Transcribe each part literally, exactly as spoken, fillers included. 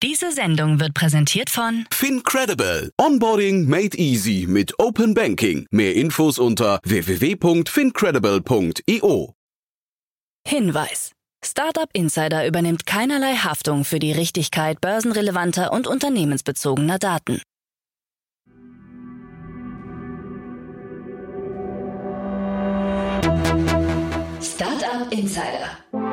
Diese Sendung wird präsentiert von FinCredible. Onboarding made easy mit Open Banking. Mehr Infos unter w w w punkt fincredible punkt i o. Hinweis. Startup Insider übernimmt keinerlei Haftung für die Richtigkeit börsenrelevanter und unternehmensbezogener Daten. Startup Insider.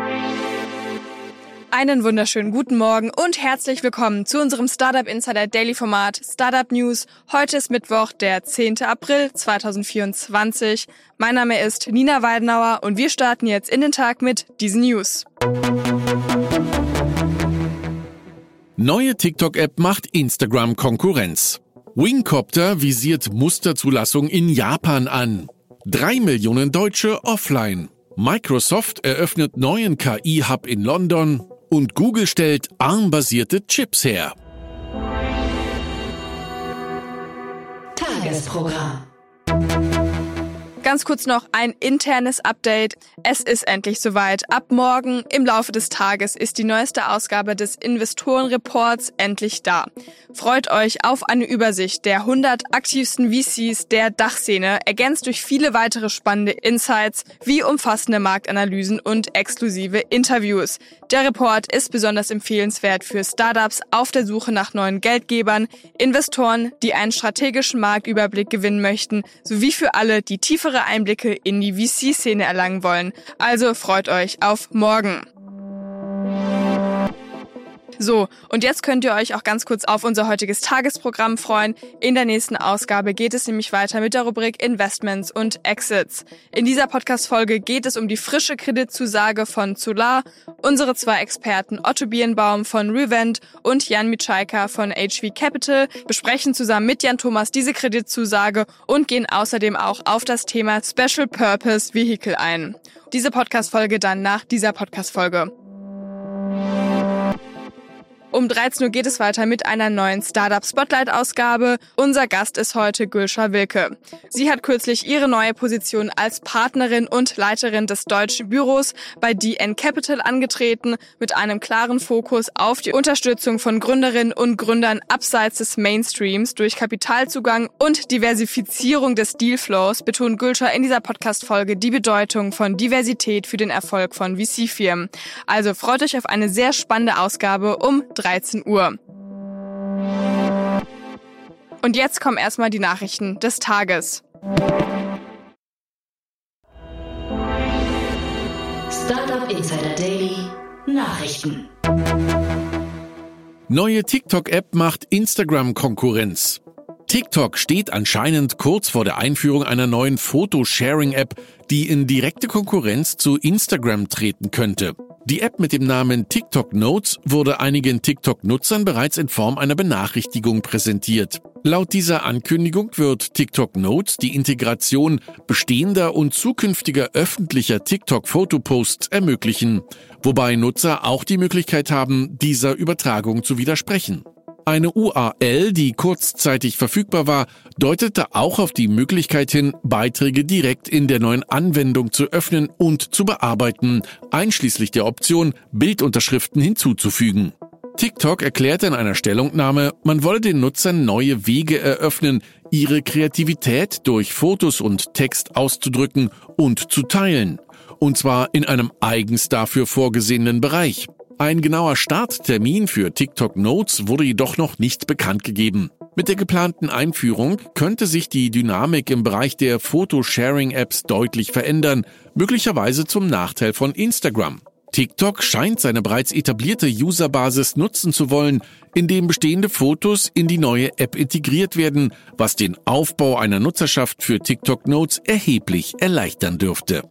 Einen wunderschönen guten Morgen und herzlich willkommen zu unserem Startup Insider Daily Format Startup News. Heute ist Mittwoch, der zehnten April zweitausendvierundzwanzig. Mein Name ist Nina Weidenauer und wir starten jetzt in den Tag mit diesen News. Neue TikTok-App macht Instagram Konkurrenz. Wingcopter visiert Musterzulassung in Japan an. Drei Millionen Deutsche offline. Microsoft eröffnet neuen K I-Hub in London und Google stellt ARM-basierte Chips her. Tagesprogramm. Ganz kurz noch ein internes Update. Es ist endlich soweit. Ab morgen im Laufe des Tages ist die neueste Ausgabe des Investorenreports endlich da. Freut euch auf eine Übersicht der hundert aktivsten V Cs der Dachszene, ergänzt durch viele weitere spannende Insights wie umfassende Marktanalysen und exklusive Interviews. Der Report ist besonders empfehlenswert für Startups auf der Suche nach neuen Geldgebern, Investoren, die einen strategischen Marktüberblick gewinnen möchten, sowie für alle, die tiefere Einblicke in die V C-Szene erlangen wollen. Also freut euch auf morgen. So, und jetzt könnt ihr euch auch ganz kurz auf unser heutiges Tagesprogramm freuen. In der nächsten Ausgabe geht es nämlich weiter mit der Rubrik Investments und Exits. In dieser Podcast-Folge geht es um die frische Kreditzusage von Solar. Unsere zwei Experten Otto Birnbaum von Revent und Jan Mitschaika von H V Capital besprechen zusammen mit Jan Thomas diese Kreditzusage und gehen außerdem auch auf das Thema Special Purpose Vehicle ein. Diese Podcast-Folge dann nach dieser Podcast-Folge. Um dreizehn Uhr geht es weiter mit einer neuen Startup-Spotlight-Ausgabe. Unser Gast ist heute Gülşah Wilke. Sie hat kürzlich ihre neue Position als Partnerin und Leiterin des deutschen Büros bei D N Capital angetreten, mit einem klaren Fokus auf die Unterstützung von Gründerinnen und Gründern abseits des Mainstreams durch Kapitalzugang und Diversifizierung des Dealflows betont Gülşah in dieser Podcast-Folge die Bedeutung von Diversität für den Erfolg von V C-Firmen. Also freut euch auf eine sehr spannende Ausgabe um dreizehn Uhr. Und jetzt kommen erstmal die Nachrichten des Tages. Startup Insider Daily Nachrichten. Neue TikTok-App macht Instagram Konkurrenz. TikTok steht anscheinend kurz vor der Einführung einer neuen Foto-Sharing-App, die in direkte Konkurrenz zu Instagram treten könnte. Die App mit dem Namen TikTok Notes wurde einigen TikTok-Nutzern bereits in Form einer Benachrichtigung präsentiert. Laut dieser Ankündigung wird TikTok Notes die Integration bestehender und zukünftiger öffentlicher TikTok-Fotoposts ermöglichen, wobei Nutzer auch die Möglichkeit haben, dieser Übertragung zu widersprechen. Eine U R L, die kurzzeitig verfügbar war, deutete auch auf die Möglichkeit hin, Beiträge direkt in der neuen Anwendung zu öffnen und zu bearbeiten, einschließlich der Option, Bildunterschriften hinzuzufügen. TikTok erklärte in einer Stellungnahme, man wolle den Nutzern neue Wege eröffnen, ihre Kreativität durch Fotos und Text auszudrücken und zu teilen, und zwar in einem eigens dafür vorgesehenen Bereich. Ein genauer Starttermin für TikTok Notes wurde jedoch noch nicht bekannt gegeben. Mit der geplanten Einführung könnte sich die Dynamik im Bereich der Foto-Sharing-Apps deutlich verändern, möglicherweise zum Nachteil von Instagram. TikTok scheint seine bereits etablierte Userbasis nutzen zu wollen, indem bestehende Fotos in die neue App integriert werden, was den Aufbau einer Nutzerschaft für TikTok Notes erheblich erleichtern dürfte.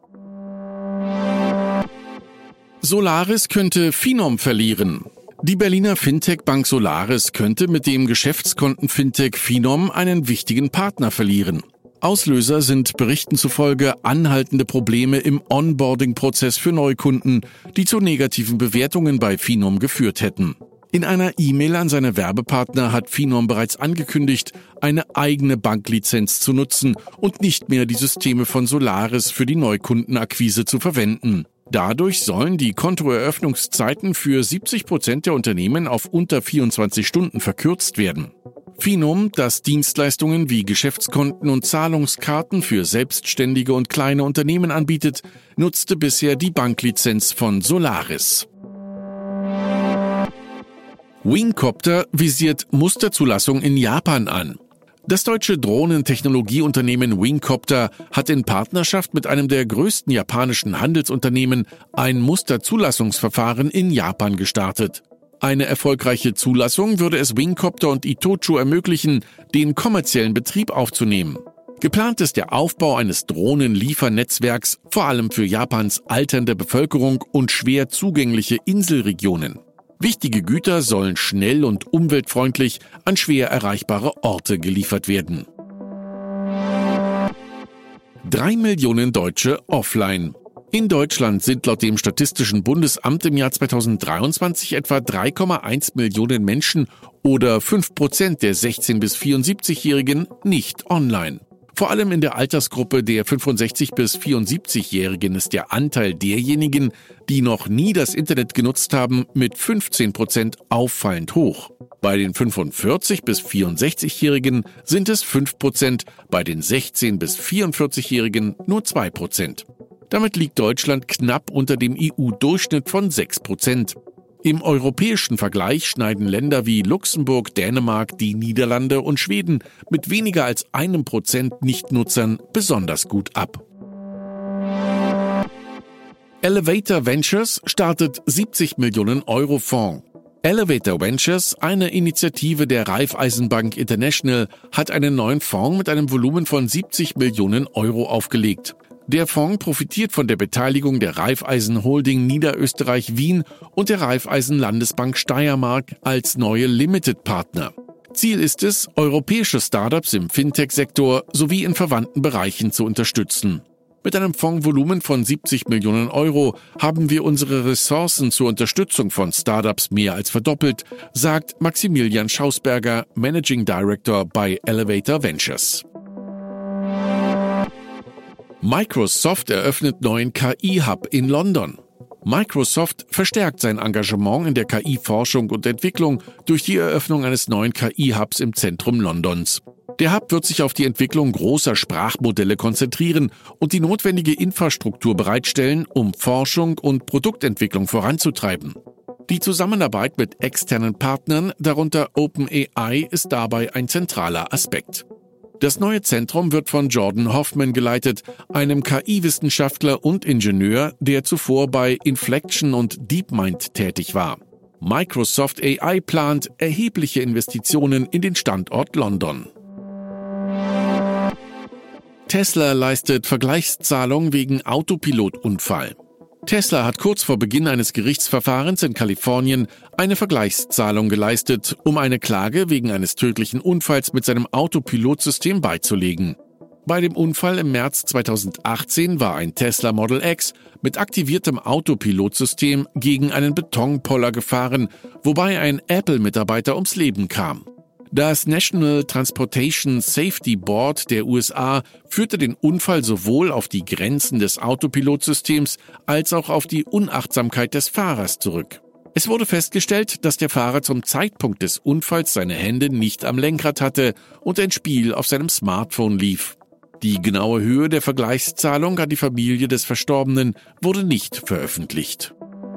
Solaris könnte Finom verlieren. Die Berliner Fintech-Bank Solaris könnte mit dem Geschäftskonten-Fintech Finom einen wichtigen Partner verlieren. Auslöser sind Berichten zufolge anhaltende Probleme im Onboarding-Prozess für Neukunden, die zu negativen Bewertungen bei Finom geführt hätten. In einer E-Mail an seine Werbepartner hat Finom bereits angekündigt, eine eigene Banklizenz zu nutzen und nicht mehr die Systeme von Solaris für die Neukundenakquise zu verwenden. Dadurch sollen die Kontoeröffnungszeiten für siebzig Prozent der Unternehmen auf unter vierundzwanzig Stunden verkürzt werden. Finum, das Dienstleistungen wie Geschäftskonten und Zahlungskarten für selbstständige und kleine Unternehmen anbietet, nutzte bisher die Banklizenz von Solaris. Wingcopter visiert Musterzulassung in Japan an. Das deutsche Drohnentechnologieunternehmen Wingcopter hat in Partnerschaft mit einem der größten japanischen Handelsunternehmen ein Musterzulassungsverfahren in Japan gestartet. Eine erfolgreiche Zulassung würde es Wingcopter und Itochu ermöglichen, den kommerziellen Betrieb aufzunehmen. Geplant ist der Aufbau eines Drohnenliefernetzwerks, vor allem für Japans alternde Bevölkerung und schwer zugängliche Inselregionen. Wichtige Güter sollen schnell und umweltfreundlich an schwer erreichbare Orte geliefert werden. Drei Millionen Deutsche offline. In Deutschland sind laut dem Statistischen Bundesamt im Jahr zweitausenddreiundzwanzig etwa drei Komma eins Millionen Menschen oder fünf Prozent der sechzehn- bis vierundsiebzigjährigen nicht online. Vor allem in der Altersgruppe der fünfundsechzig- bis vierundsiebzigjährigen ist der Anteil derjenigen, die noch nie das Internet genutzt haben, mit fünfzehn Prozent auffallend hoch. Bei den fünfundvierzig- bis vierundsechzigjährigen sind es fünf Prozent, bei den sechzehn- bis vierundvierzigjährigen nur zwei Prozent. Damit liegt Deutschland knapp unter dem E U-Durchschnitt von sechs Prozent. Im europäischen Vergleich schneiden Länder wie Luxemburg, Dänemark, die Niederlande und Schweden mit weniger als einem Prozent Nichtnutzern besonders gut ab. Elevator Ventures startet siebzig Millionen Euro Fonds. Elevator Ventures, eine Initiative der Raiffeisenbank International, hat einen neuen Fonds mit einem Volumen von siebzig Millionen Euro aufgelegt. Der Fonds profitiert von der Beteiligung der Raiffeisen Holding Niederösterreich Wien und der Raiffeisen Landesbank Steiermark als neue Limited-Partner. Ziel ist es, europäische Startups im Fintech-Sektor sowie in verwandten Bereichen zu unterstützen. Mit einem Fondsvolumen von siebzig Millionen Euro haben wir unsere Ressourcen zur Unterstützung von Startups mehr als verdoppelt, sagt Maximilian Schausberger, Managing Director bei Elevator Ventures. Microsoft eröffnet neuen K I-Hub in London. Microsoft verstärkt sein Engagement in der K I-Forschung und Entwicklung durch die Eröffnung eines neuen K I-Hubs im Zentrum Londons. Der Hub wird sich auf die Entwicklung großer Sprachmodelle konzentrieren und die notwendige Infrastruktur bereitstellen, um Forschung und Produktentwicklung voranzutreiben. Die Zusammenarbeit mit externen Partnern, darunter OpenAI, ist dabei ein zentraler Aspekt. Das neue Zentrum wird von Jordan Hoffman geleitet, einem K I-Wissenschaftler und Ingenieur, der zuvor bei Inflection und DeepMind tätig war. Microsoft A I plant erhebliche Investitionen in den Standort London. Tesla leistet Vergleichszahlung wegen Autopilotunfall. Tesla hat kurz vor Beginn eines Gerichtsverfahrens in Kalifornien eine Vergleichszahlung geleistet, um eine Klage wegen eines tödlichen Unfalls mit seinem Autopilotsystem beizulegen. Bei dem Unfall im März zweitausendachtzehn war ein Tesla Model X mit aktiviertem Autopilotsystem gegen einen Betonpoller gefahren, wobei ein Apple-Mitarbeiter ums Leben kam. Das National Transportation Safety Board der U S A führte den Unfall sowohl auf die Grenzen des Autopilotsystems als auch auf die Unachtsamkeit des Fahrers zurück. Es wurde festgestellt, dass der Fahrer zum Zeitpunkt des Unfalls seine Hände nicht am Lenkrad hatte und ein Spiel auf seinem Smartphone lief. Die genaue Höhe der Vergleichszahlung an die Familie des Verstorbenen wurde nicht veröffentlicht.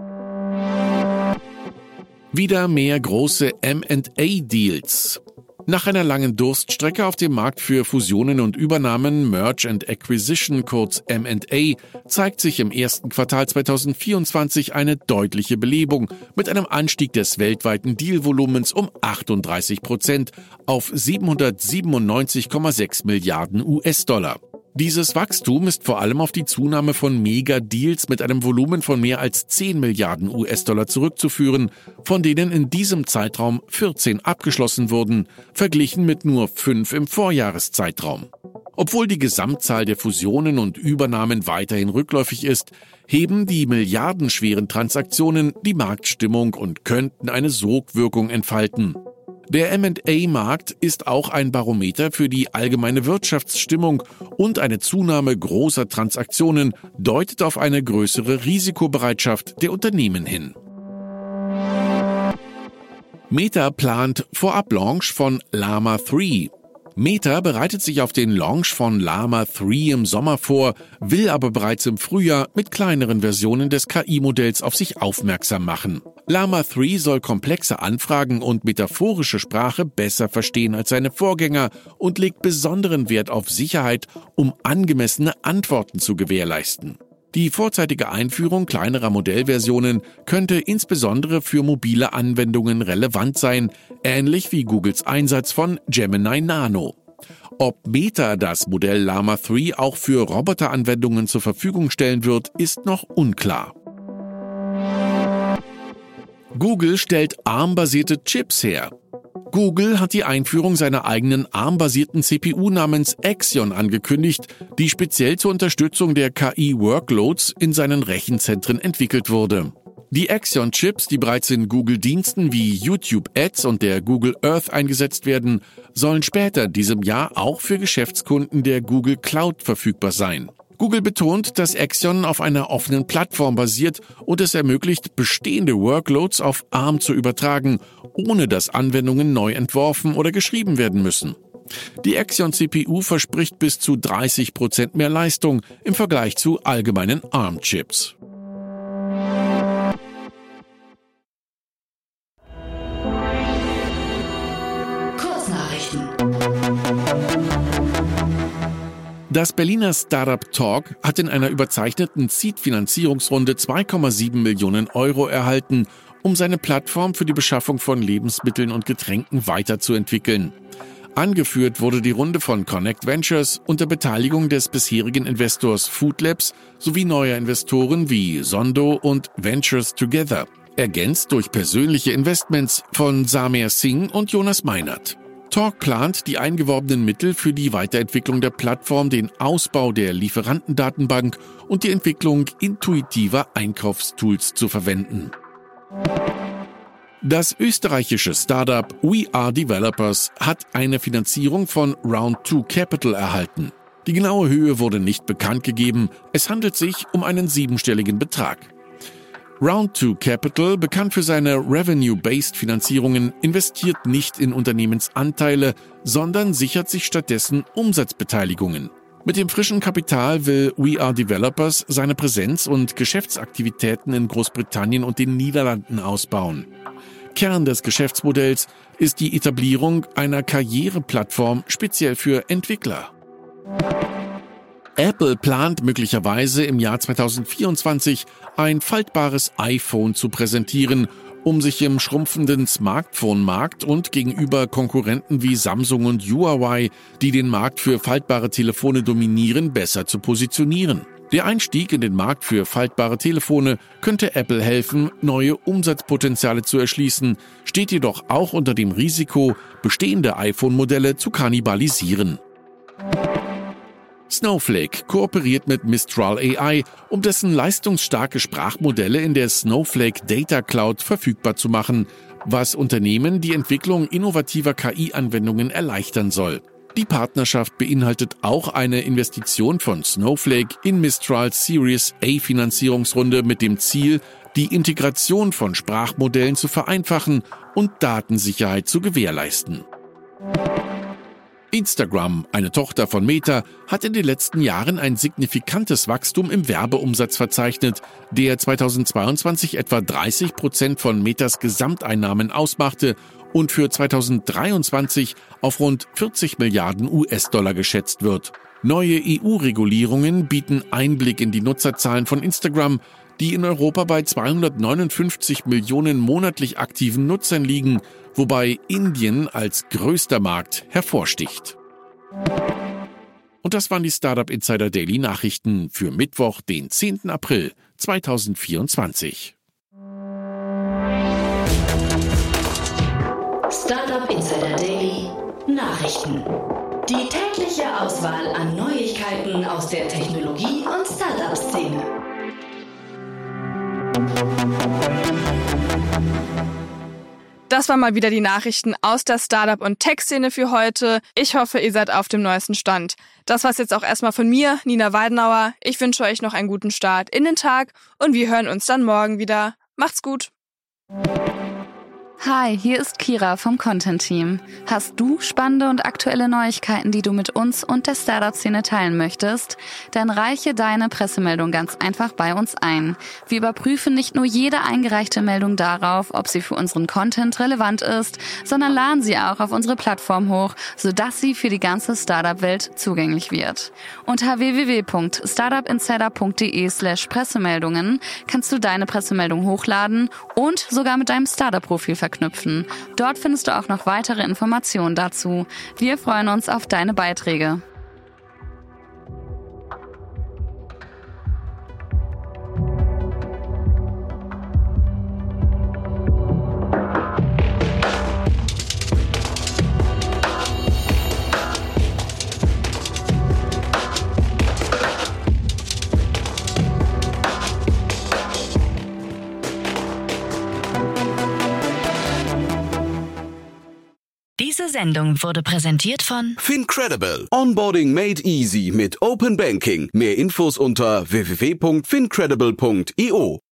Wieder mehr große M and A-Deals. Nach einer langen Durststrecke auf dem Markt für Fusionen und Übernahmen, Merge and Acquisition, kurz M and A, zeigt sich im ersten Quartal zweitausendvierundzwanzig eine deutliche Belebung mit einem Anstieg des weltweiten Dealvolumens um achtunddreißig Prozent auf siebenhundertsiebenundneunzig Komma sechs Milliarden U S-Dollar. Dieses Wachstum ist vor allem auf die Zunahme von Mega-Deals mit einem Volumen von mehr als zehn Milliarden U S-Dollar zurückzuführen, von denen in diesem Zeitraum vierzehn abgeschlossen wurden, verglichen mit nur fünf im Vorjahreszeitraum. Obwohl die Gesamtzahl der Fusionen und Übernahmen weiterhin rückläufig ist, heben die milliardenschweren Transaktionen die Marktstimmung und könnten eine Sogwirkung entfalten. Der M und A-Markt ist auch ein Barometer für die allgemeine Wirtschaftsstimmung und eine Zunahme großer Transaktionen deutet auf eine größere Risikobereitschaft der Unternehmen hin. Meta plant Vorablaunch von Llama drei. Meta bereitet sich auf den Launch von Llama drei im Sommer vor, will aber bereits im Frühjahr mit kleineren Versionen des K I-Modells auf sich aufmerksam machen. Llama drei soll komplexe Anfragen und metaphorische Sprache besser verstehen als seine Vorgänger und legt besonderen Wert auf Sicherheit, um angemessene Antworten zu gewährleisten. Die vorzeitige Einführung kleinerer Modellversionen könnte insbesondere für mobile Anwendungen relevant sein, ähnlich wie Googles Einsatz von Gemini Nano. Ob Meta das Modell Llama drei auch für Roboteranwendungen zur Verfügung stellen wird, ist noch unklar. Google stellt A R M-basierte Chips her. Google hat die Einführung seiner eigenen A R M-basierten C P U namens Axion angekündigt, die speziell zur Unterstützung der K I-Workloads in seinen Rechenzentren entwickelt wurde. Die Axion-Chips, die bereits in Google-Diensten wie YouTube Ads und der Google Earth eingesetzt werden, sollen später diesem Jahr auch für Geschäftskunden der Google Cloud verfügbar sein. Google betont, dass Axion auf einer offenen Plattform basiert und es ermöglicht, bestehende Workloads auf A R M zu übertragen, ohne dass Anwendungen neu entworfen oder geschrieben werden müssen. Die Axion C P U verspricht bis zu dreißig Prozent mehr Leistung im Vergleich zu allgemeinen A R M-Chips. Kurznachrichten. Das Berliner Startup Talk hat in einer überzeichneten Seed-Finanzierungsrunde zwei Komma sieben Millionen Euro erhalten, um seine Plattform für die Beschaffung von Lebensmitteln und Getränken weiterzuentwickeln. Angeführt wurde die Runde von Connect Ventures unter Beteiligung des bisherigen Investors Food Labs sowie neuer Investoren wie Sondo und Ventures Together, ergänzt durch persönliche Investments von Samer Singh und Jonas Meinert. Talk plant, die eingeworbenen Mittel für die Weiterentwicklung der Plattform, den Ausbau der Lieferantendatenbank und die Entwicklung intuitiver Einkaufstools zu verwenden. Das österreichische Startup We Are Developers hat eine Finanzierung von Round zwei Capital erhalten. Die genaue Höhe wurde nicht bekannt gegeben, es handelt sich um einen siebenstelligen Betrag. Round zwei Capital, bekannt für seine Revenue-Based Finanzierungen, investiert nicht in Unternehmensanteile, sondern sichert sich stattdessen Umsatzbeteiligungen. Mit dem frischen Kapital will We Are Developers seine Präsenz und Geschäftsaktivitäten in Großbritannien und den Niederlanden ausbauen. Kern des Geschäftsmodells ist die Etablierung einer Karriereplattform speziell für Entwickler. Apple plant möglicherweise im Jahr zweitausendvierundzwanzig ein faltbares iPhone zu präsentieren, um sich im schrumpfenden Smartphone-Markt und gegenüber Konkurrenten wie Samsung und Huawei, die den Markt für faltbare Telefone dominieren, besser zu positionieren. Der Einstieg in den Markt für faltbare Telefone könnte Apple helfen, neue Umsatzpotenziale zu erschließen, steht jedoch auch unter dem Risiko, bestehende iPhone-Modelle zu kannibalisieren. Snowflake kooperiert mit Mistral A I, um dessen leistungsstarke Sprachmodelle in der Snowflake Data Cloud verfügbar zu machen, was Unternehmen die Entwicklung innovativer K I-Anwendungen erleichtern soll. Die Partnerschaft beinhaltet auch eine Investition von Snowflake in Mistrals Series A Finanzierungsrunde mit dem Ziel, die Integration von Sprachmodellen zu vereinfachen und Datensicherheit zu gewährleisten. Instagram, eine Tochter von Meta, hat in den letzten Jahren ein signifikantes Wachstum im Werbeumsatz verzeichnet, der zweitausendzweiundzwanzig etwa dreißig Prozent von Metas Gesamteinnahmen ausmachte und für zweitausenddreiundzwanzig auf rund vierzig Milliarden U S-Dollar geschätzt wird. Neue E U-Regulierungen bieten Einblick in die Nutzerzahlen von Instagram, die in Europa bei zweihundertneunundfünfzig Millionen monatlich aktiven Nutzern liegen, wobei Indien als größter Markt hervorsticht. Und das waren die Startup Insider Daily Nachrichten für Mittwoch, den zehnten April zweitausendvierundzwanzig. Startup Insider Daily Nachrichten. Die tägliche Auswahl an Neuigkeiten aus der Technologie- und Das waren mal wieder die Nachrichten aus der Startup- und Tech-Szene für heute. Ich hoffe, ihr seid auf dem neuesten Stand. Das war's jetzt auch erstmal von mir, Nina Weidenauer. Ich wünsche euch noch einen guten Start in den Tag und wir hören uns dann morgen wieder. Macht's gut! Hi, hier ist Kira vom Content-Team. Hast du spannende und aktuelle Neuigkeiten, die du mit uns und der Startup-Szene teilen möchtest? Dann reiche deine Pressemeldung ganz einfach bei uns ein. Wir überprüfen nicht nur jede eingereichte Meldung darauf, ob sie für unseren Content relevant ist, sondern laden sie auch auf unsere Plattform hoch, sodass sie für die ganze Startup-Welt zugänglich wird. Unter w w w punkt startupinsider punkt d e slash Pressemeldungen kannst du deine Pressemeldung hochladen und sogar mit deinem Startup-Profil verknüpfen. Knüpfen. Dort findest du auch noch weitere Informationen dazu. Wir freuen uns auf deine Beiträge. Diese Sendung wurde präsentiert von FinCredible. Onboarding made easy mit Open Banking. Mehr Infos unter w w w punkt fincredible punkt i o.